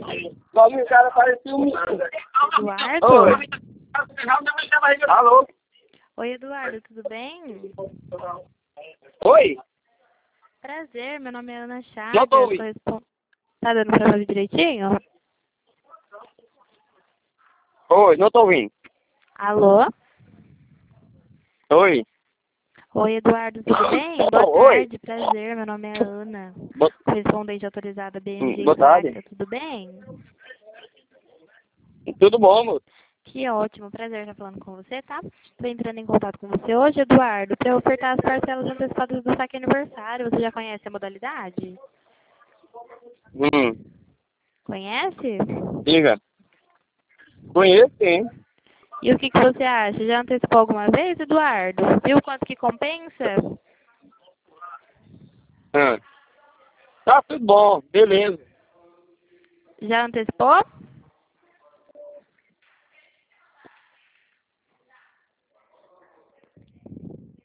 O cara parecia um... Eduardo? Oi. Alô? Oi, Eduardo, tudo bem? Oi? Prazer, meu nome é Ana Chagas. Não tô ouvindo. Tá dando pra ouvir direitinho? Oi, não tô ouvindo. Alô? Oi? Oi, Eduardo, tudo bem? Boa Oi? tarde, prazer, meu nome é Ana. Bo- Correspondente autorizada BMG Boa tarde. Impacta, tudo bem? Tudo bom, moço? Que ótimo, prazer estar falando com você, tá? Tô entrando em contato com você hoje, Eduardo, para ofertar as parcelas antecipadas do saque aniversário. Você já conhece a modalidade? Conhece? Diga. Conheço, sim. E o que você acha? Já antecipou alguma vez, Eduardo? Viu quanto que compensa? Ah. Tá tudo bom, beleza. Já antecipou?